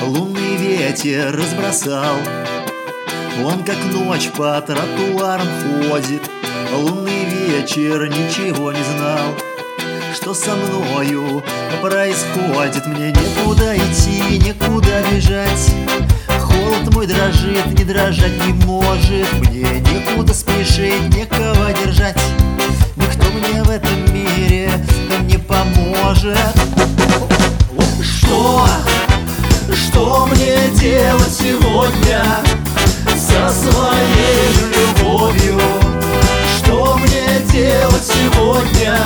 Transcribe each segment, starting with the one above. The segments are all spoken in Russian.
Лунный ветер разбросал. Он как ночь по тротуарам ходит. Лунный вечер ничего не знал, что со мною происходит. Мне некуда идти, некуда бежать. Холод мой дрожит, не дрожать не может. Мне некуда спешить, некого держать. Никто мне в этом мире не поможет. Что мне делать сегодня со своей любовью? Что мне делать сегодня?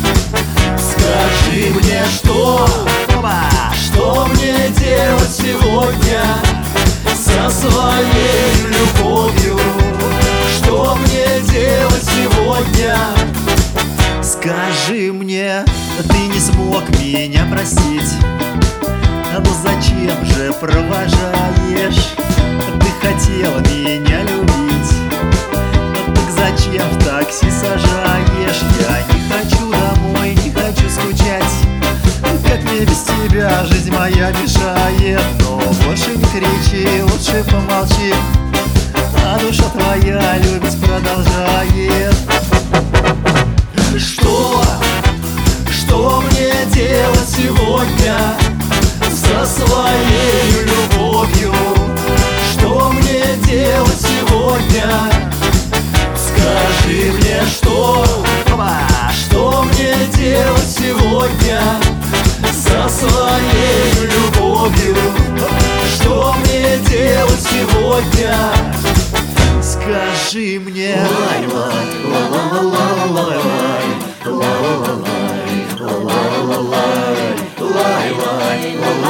Скажи мне, что мне делать сегодня со своей любовью? Что мне делать сегодня? Скажи мне, ты не смог меня простить, ну зачем же провожаешь? Ты хотел меня любить, так зачем в такси сажаешь? Я не хочу домой, не хочу скучать. Как мне без тебя жизнь моя мешает. Но больше не кричи, лучше помолчи, а душа твоя любить продолжает. Что мне делать сегодня со своей любовью? Что мне делать сегодня? Скажи мне, что мне делать сегодня со своей любовью? Что мне делать сегодня? Скажи мне. Лай-лай,